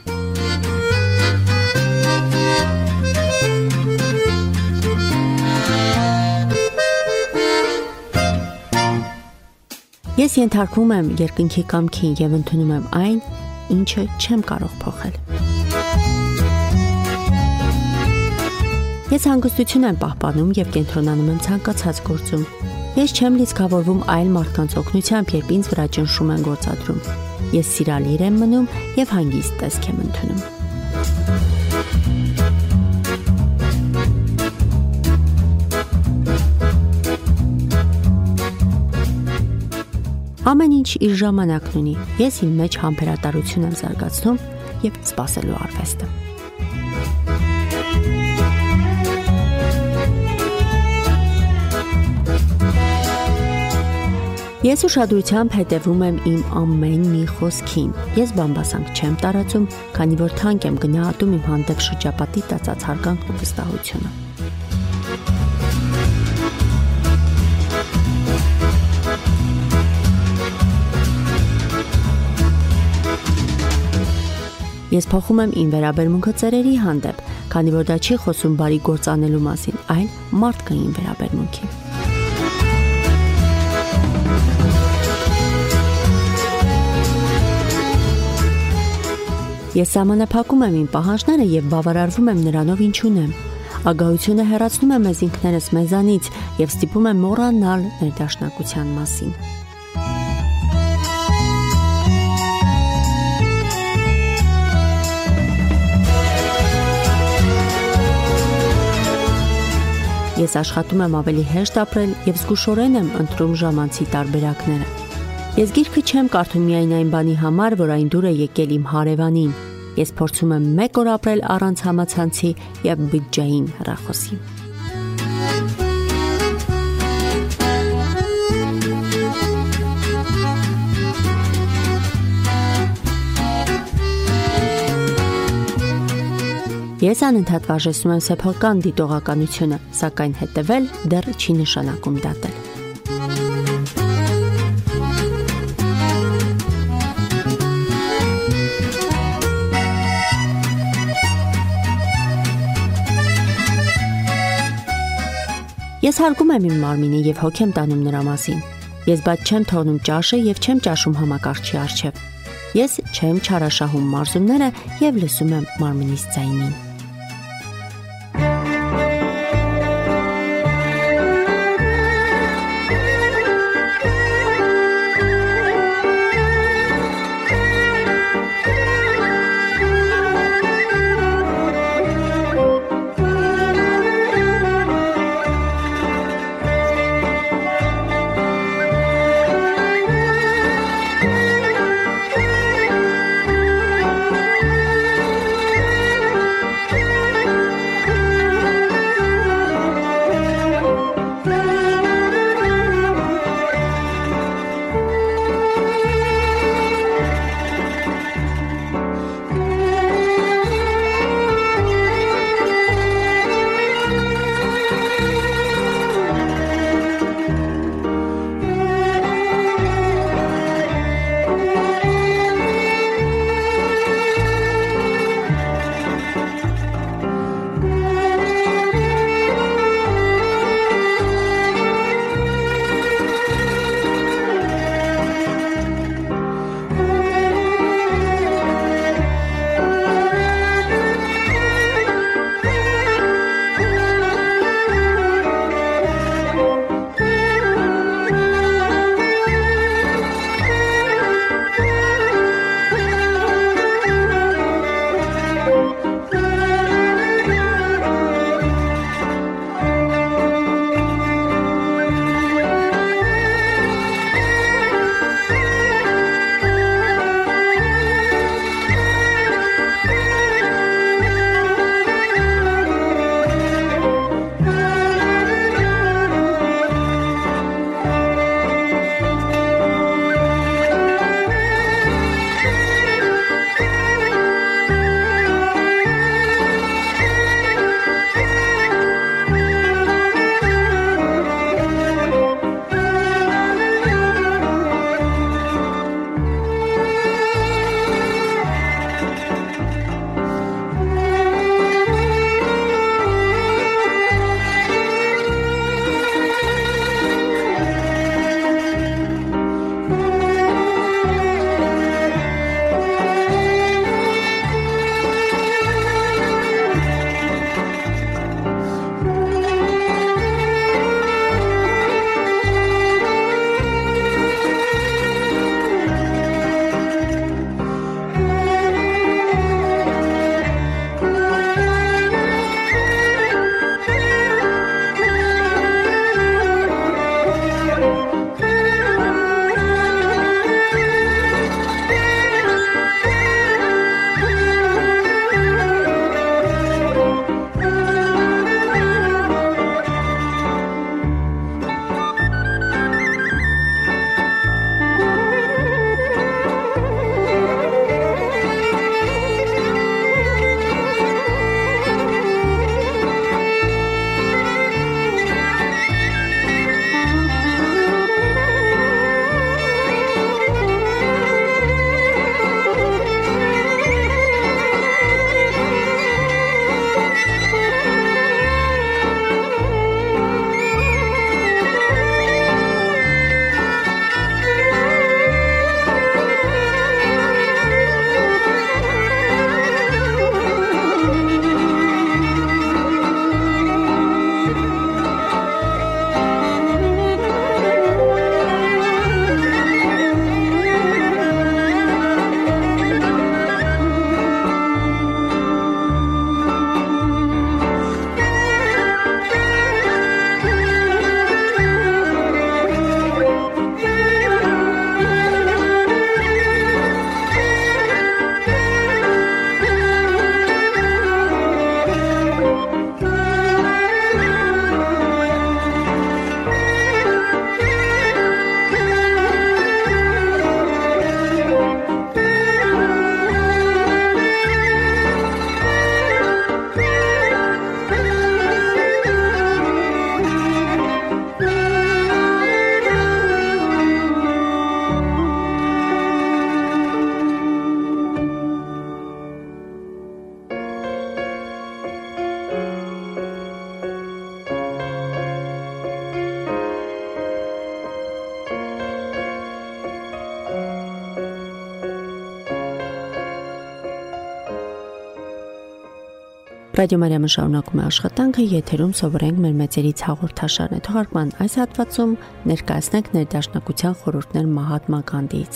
Ես ենթարկվում եմ երկնքի կամքին եւ ընդունում եմ այն, ինչը չեմ կարող փոխել։ Ես հանգստություն եմ պահպանում եւ կենտրոնանում եմ ցանկացած գործում։ Ես չեմ լիցքավորվում այլ մարդկանց օգնությամբ, երբ ինձ վրա ճնշում են գործադրում։ Ես սիրալիր եմ մնում եւ հանգիստ տեսք եմ ընդունում։ Ամեն ինչ իր ժամանակն ունի։ Ես իմ մեջ համբերատարություն եմ զարգացնում եւ սպասելու արվեստը։ Ես ուշադրությամբ հետևում եմ իմ ամեն մի խոսքին։ Ես բամբասանք չեմ տարածում, քանի որ թանկ եմ գնահատում իմ հանդեպ շրջապատի տածած հարգանքն ու վստահությունը։ Ես փոխում եմ իմ վերաբերմունքը ծերերի հանդեպ, քանի որ դա չի խոսում բարի գործ անելու մասին, այլ մարդկային վերաբերմունքի։ Ես սահմանափակում եմ իմ պահանջները եւ բավարարվում եմ նրանով, ինչ ունեմ։ Ագահությունը հեռացնում է մեզ ինքներս մեզանից եւ ստիպում է մոռանալ ներդաշնակության մասին։ Ես աշխատում եմ ավելի հեշտ ապրել եւ զգուշորեն եմ ընտրում ժամանցի տարբերակները։ Ես գիրքը չեմ կարդում միայն այն բանի համար, որ այն դուր է եկել իմ հարևանին։ Ես փորձում եմ մեկ օր ապրել առանց համացանցի եւ բջջային հեռախոսի։ Ես անընդհատ վարժեցնում եմ սեփական դիտողականությունը, սակայն հետևել դեռ չի նշանակում դատել։ Ես հարգում եմ իմ մարմինը եւ հոգ եմ տանում նրա մասին։ Ես բաց չեմ թողնում ճաշը եւ չեմ ճաշում համակարգչի առջև։ Ես չեմ չարաշահում մարզումները եւ լսում եմ մարմինիս ձայնին։ Ռադիո Մարիամը շարունակում է աշխատանքը, եթերում սովորենք մեր մեծերից հաղորդաշարն է։ Թողարկման այս հատվածում ներկայացնենք ներդաշնակության խորհուրդներ Մահատմա Գանդիից։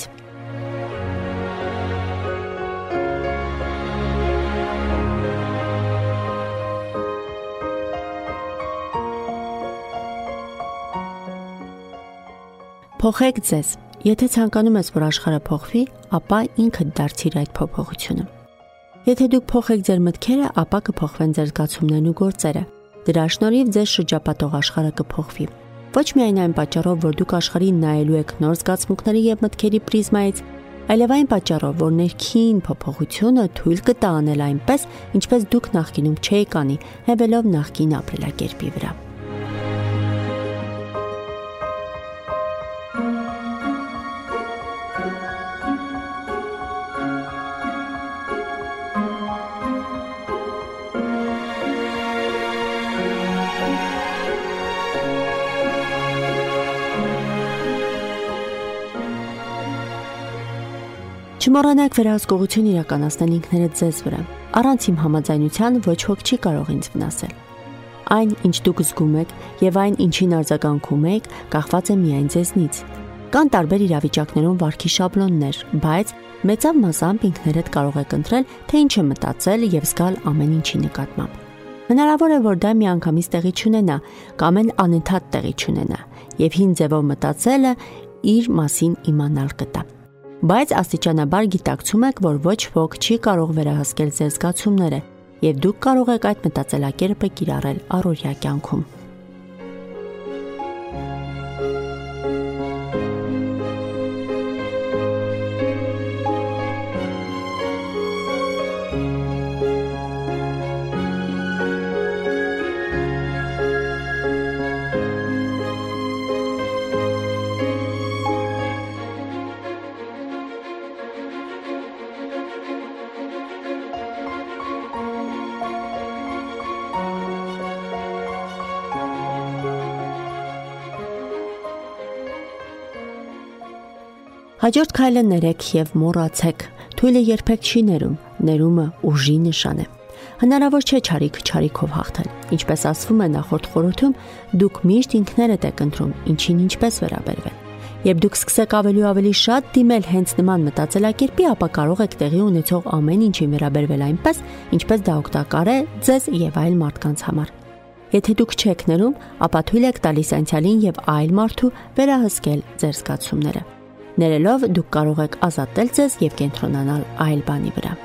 Փոխեք ձեզ։ Եթե ցանկանում ես, որ աշխարհը փոխվի, ապա ինքդ դարձիր այդ փոփոխությունը։ Եթե դուք փոխեք ձեր մտքերը, ապա կփոխվեն ձեր զգացումներն ու գործերը։ Դրա շնորհիվ ձեզ շրջապատող աշխարհը կփոխվի։ Ոչ միայն այն պատճառով, որ դուք աշխարհին նայելու եք նոր զգացմունքների եւ մտքերի պրիզմայից, այլև այն պատճառով, որ ներքին փոփոխությունը թույլ կտա անել այնպես, ինչպես դուք նախկինում չէիք անի, հեվելով նախկին ապրելակերպի վրա։ Չմոռանաք վերահսկողություն իրականացնել ինքներդ ձեզ վրա։ Առանց իմ համաձայնության ոչ ոք չի կարող ինձ վնասել։ Այն, ինչ դուք զգում եք եւ այն, ինչին արձագանքում եք, կախված է միայն ձեզնից։ Կան տարբեր իրավիճակներում վարքի շաբլոններ, բայց մեծավ մասամբ ինքներդ կարող եք ընտրել, թե ինչ է մտածել եւ զգալ ամեն ինչի նկատմամբ։ Հնարավոր է, որ դա միանգամից տեղի չունենա կամ էլ անընդհատ տեղի չունենա, եւ հին ձևով մտածելը իր մասին իմանալ կտա։ Բայց աստիճանաբար գիտակցում եք, որ ոչ ոք չի կարող վերահսկել ձեր զգացումները, եւ դուք կարող եք այդ մտածելակերպը կիրառել առօրյա կյանքում։ Հաջորդ քայլը ներեք եւ մոռացեք։ Թույլը երբեք չի ներում, ներումը ուժի նշան է։ Հնարավոր չէ չարիք չարիքով հաղթել։ Ինչպես ասվում է նախորդ խորհրդում, դուք միշտ ինքներդ եք ընտրում, ինչին ինչպես վերաբերվել։ Երբ դուք սկսեք ավելի ու ավելի շատ դիմել հենց նման մտածելակերպի, ապա կարող եք տեղի ունեցող ամեն ինչին վերաբերվել այնպես, ինչպես դա օգտակար է ձեզ եւ այլ մարդկանց համար։ Եթե դուք չեք ներում, ապա թույլ եք տալիս անցյալին եւ այլ մարդու վերահսկել ձեր զգացումները։ Ներելով դուք կարող եք ազատել ձեզ եւ կենտրոնանալ այլ բանի վրա։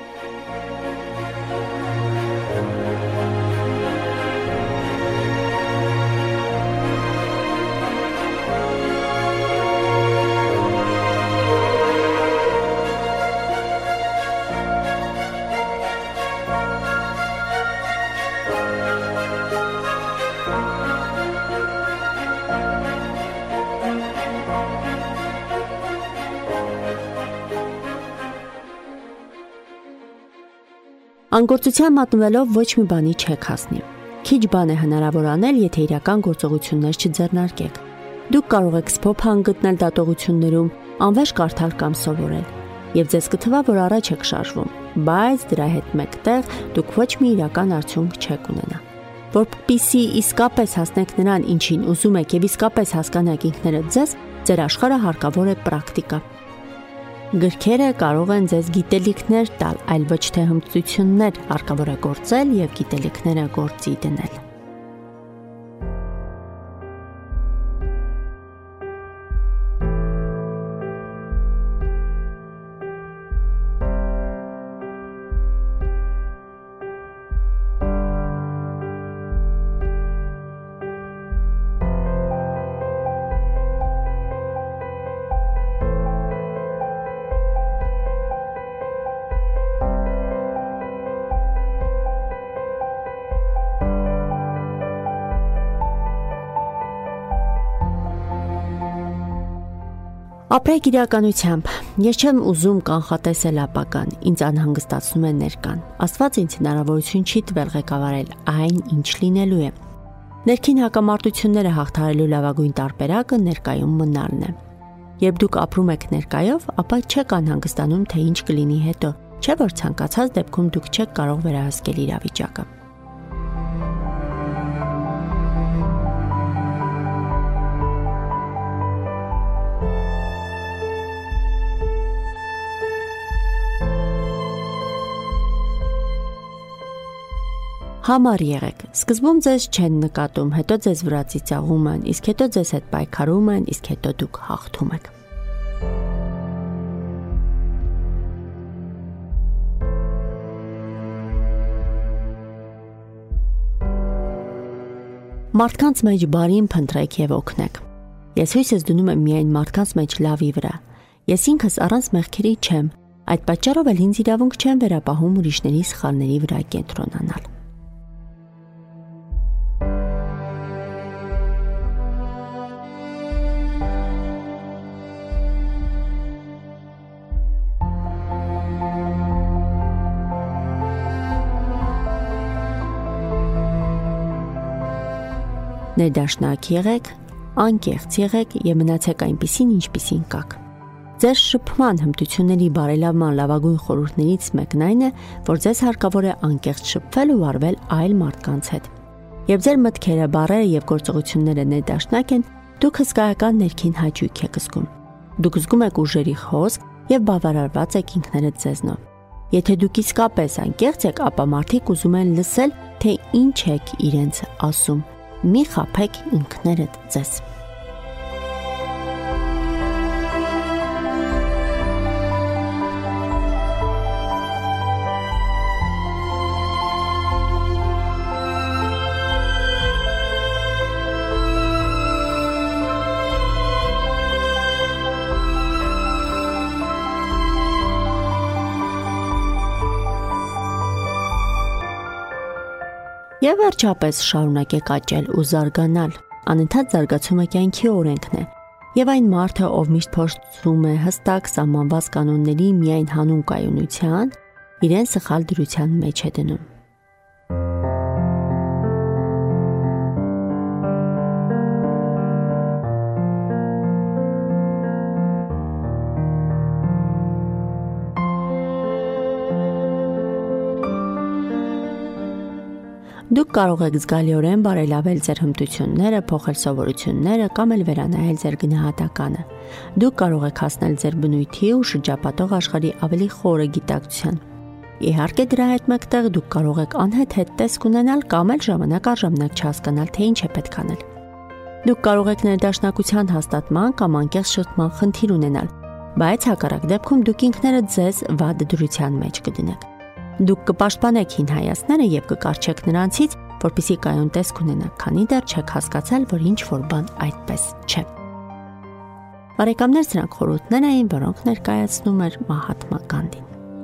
Անգործության մատնվելով ոչ մի բանի չեք հասնի։ Քիչ բան է հնարավոր անել, եթե իրական գործողություններ չձեռնարկեք։ Դուք կարող եք սփոփան գտնել դատողություններում, անվերջ կարդալ կամ սովորել, եւ ձեզ կթվա, որ առաջ եք շարժվում, բայց դրա հետ մեկտեղ դուք ոչ մի իրական արդյունք չեք ունենա։ Որպեսզի իսկապես հասնեք նրան, ինչին ուզում եք եւ իսկապես հասկանաք ինքներդ ձեզ, ձեր աշխարհը հարկավոր է պրակտիկա։ Գրքերը կարող են ձեզ գիտելիքներ տալ, այլ ոչ թե հմտություններ, հարկավոր է գործել եւ գիտելիքները գործի դնել։ Ապրեք իրականությամբ։ Ես չեմ ուզում կանխատեսել ապագան, ինձ անհանգստացնում է ներկան։ Աստված ինձ հնարավորություն չի տվել ղեկավարել այն, ինչ լինելու է։ Ներքին հակամարտությունները հաղթահարելու լավագույն տարբերակը ներկայում մնալն է։ Երբ դուք ապրում եք ներկայով, ապա չեք անհանգստանում, թե ինչ կլինի հետո, չէ՞ որ ցանկացած դեպքում դուք չեք կարող վերահսկել իրավիճակը։ Համար եղեք։ Սկզբում ձեզ չեն նկատում, հետո ձեզ վրա ծիծաղում են, իսկ հետո ձեզ հետ պայքարում են, իսկ հետո դուք հաղթում եք։ Մարդկանց մեջ բարին փնտրեք եւ օգնեք։ Ես հույսս դնում եմ միայն մարդկանց մեջ լավի վրա։ Ես ինքս առանց մեղքերի չեմ, այդ պատճառով էլ ինձ իրավունք չեմ վերապահում ուրիշների սխալների վրա կենտրոնանալ։ Ներդաշնակ եղեք, անկեղծ եղեք եւ մնացեք այնպիսին, ինչպիսին կաք։ Ձեր շփման հմտությունների բարելավման լավագույն խորհուրդներից մեկն այն է, որ ձեզ հարկավոր է անկեղծ շփվել ու վարվել այլ մարդկանց հետ։ Եվ ձեր մտքերը, բառերը եւ գործողությունները ներդաշնակ են, դուք հսկայական ներքին հաճույք եք զգում։ Դուք զգում եք ուժերի հոսք եւ բավարարված եք ինքներդ ձեզնով։ Եթե դուք իսկապես անկեղծ եք, ապա մարդիկ ուզում են լսել, թե ինչ եք իրենց ասում։ Մի խաբեք ինքներդ ձեզ։ Եվ վերջապես շարունակեք աճել ու զարգանալ։ Անընդհատ զարգացումը կյանքի օրենքն է, եւ այն մարդը, ով միշտ փորձում է հստակ սահմանված կանոնների միայն հանուն կայունության, իրեն սխալ դրության մեջ է դնում։ Դուք կարող եք զգալիորեն բարելավել ձեր հմտությունները, փոխել սովորությունները կամ էլ վերանայել ձեր գնահատականը։ Դուք կարող եք հասնել ձեր բնույթի ու շրջապատող աշխարհի ավելի խորը գիտակցության։ Իհարկե, դրա հետ մեկտեղ դուք կարող եք անհետ տեսք ունենալ կամ էլ ժամանակ առ ժամանակ չհասկանալ, թե ինչ է պետք անել։ Դուք կարող եք ներդաշնակության հաստատման կամ անկեղծ շփման խնդիր ունենալ, բայց հակառակ դեպքում դուք ինքներդ ձեզ վատ դրության մեջ կդնեք։ Դուք կպաշտպանեք հին հայացքները եւ կկարչեք նրանցից, որպեսզի կայուն տեսք ունենաք, քանի դեռ չեք հասկացել, որ ինչ որ բան այդպես չէ։ Բարեկամներ, սրանք խորհուրդներ էին, որոնք ներկայացնում էր Մահատմա Գանդին։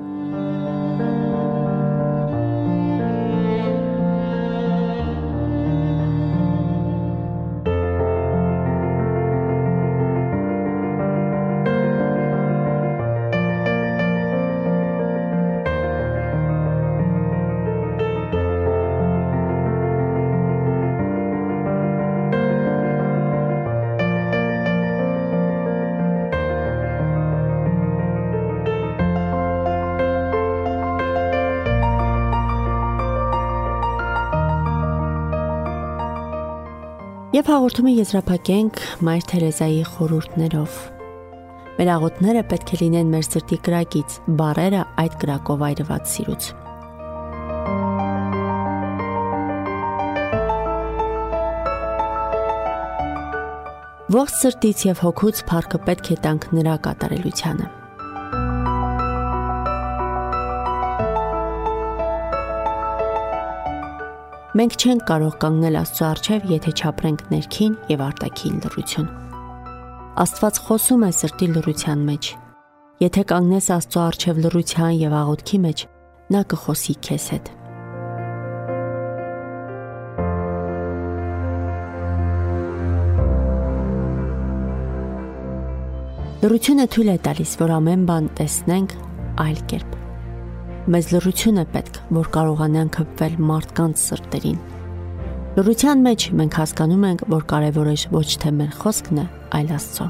Եվ հաղորդումը եզրափակենք Մայր Թերեզայի խորհուրդներով։ Մեր աղոթները պետք է լինեն մեր սրտի կրակից, բառերը այդ կրակով այրված սիրուց։ Ողջ սրտից եւ հոգուց փառքը պետք է տանք նրա կատարելությանը։ Մենք չենք կարող կանգնել Աստծո առջև, եթե չապրենք ներքին եւ արտաքին լռություն։ Աստված խոսում է սրտի լռության մեջ։ Եթե կանգնես Աստծո առջև լռության եւ աղոթքի մեջ, նա կխոսի քեզ հետ։ Լռությունը թույլ է տալիս, որ ամեն բան տեսնենք այլ կերպ։ Մեզ լռություն է պետք, որ կարողանանք հպվել մարդկանց սրտերին։ Լռության մեջ մենք հասկանում ենք, որ կարևորը ոչ թե մեր խոսքն է, այլ Աստծո։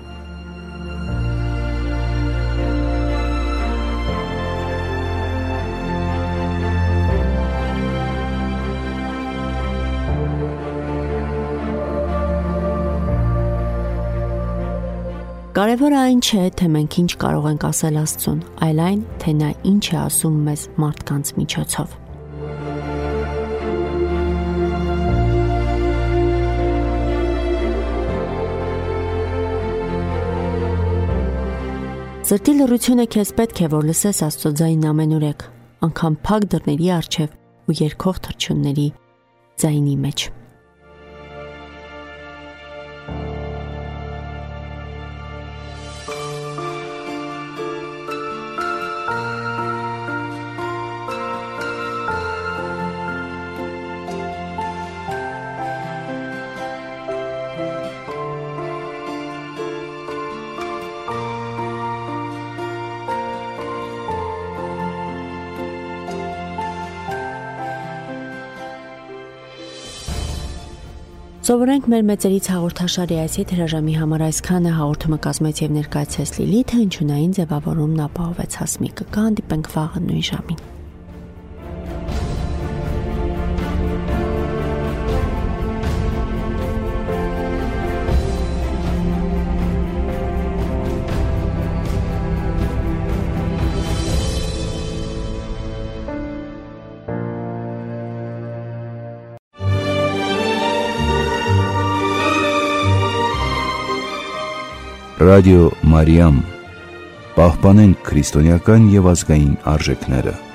Կարևորը այն չէ, թե մենք ինչ կարող ենք ասել Աստծուն, այլ այն, թե նա ինչ է ասում մեզ մարդկանց միջոցով։ Սրտի լռությունը քեզ պետք է, որ լսես Աստծո ձայնն ամենուրեք, անգամ փակ դռների առջև ու երգող թռչունների ձայնի մեջ։ Սովորենք մեր մեծերից հաղորդաշարի այս եթերաժամի համար այսքանը հաղորդումը կազմեց եւ ներկայացրեց Լիլիթը, հնչյունային ձևավորումն ապահովեց Հասմիկը։ Կհանդիպենք վաղը նույն ժամին։ Ռադիո Մարիամ, պահպանենք քրիստոնեական եւ ազգային արժեքները։